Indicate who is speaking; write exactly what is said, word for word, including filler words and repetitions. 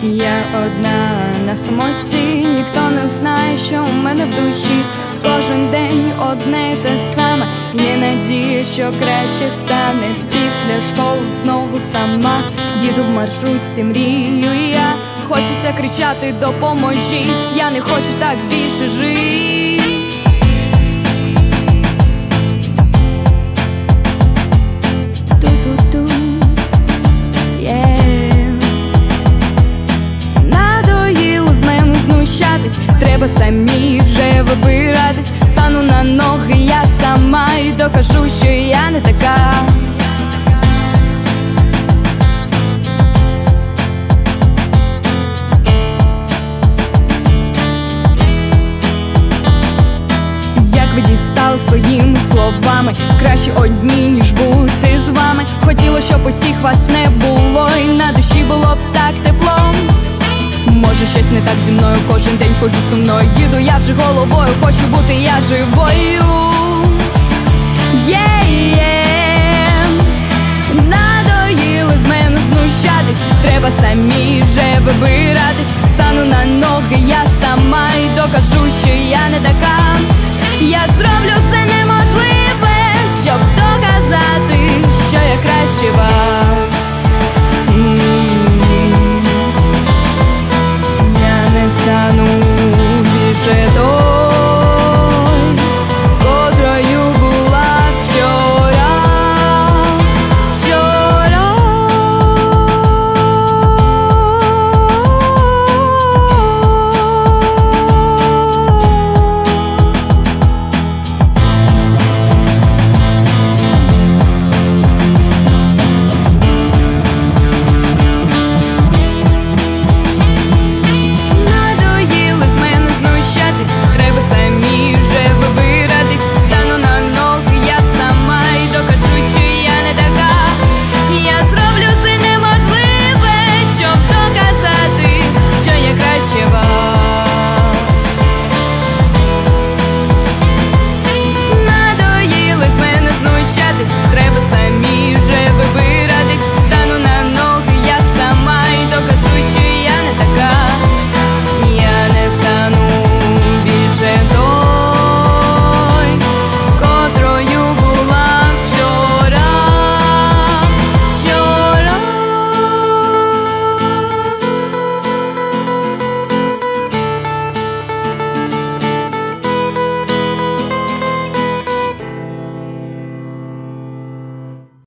Speaker 1: Я одна на самоті, ніхто не знає, що у мене в душі. Кожен день одне й те саме. Є надія, що краще стане. Після школи знову сама їду в маршрутці, мрію і я. Хочеться кричати: допоможіть, я не хочу так більше жити. Ту-ту-ту, yeah. Надоїло з мене знущатись, треба самі вже вибиратись. Встану на ноги я сама і докажу, що я не така. Ви дістали своїми словами, краще одні, ніж бути з вами. Хотіла, щоб усіх вас не було, і на душі було б так тепло. Може, щось не так зі мною, кожен день ходжу сумною. Їду я вже головою, хочу бути я живою. Yeah-yeah. Надоїли з мене знущатись, треба самі вже вибиратись. Встану на ноги я сама і докажу, що я не така. Я зроблю все неможливе, щоб доказати, що я краще вас. Я не стану більше той, котрою була вчора. Вчора. Треба самі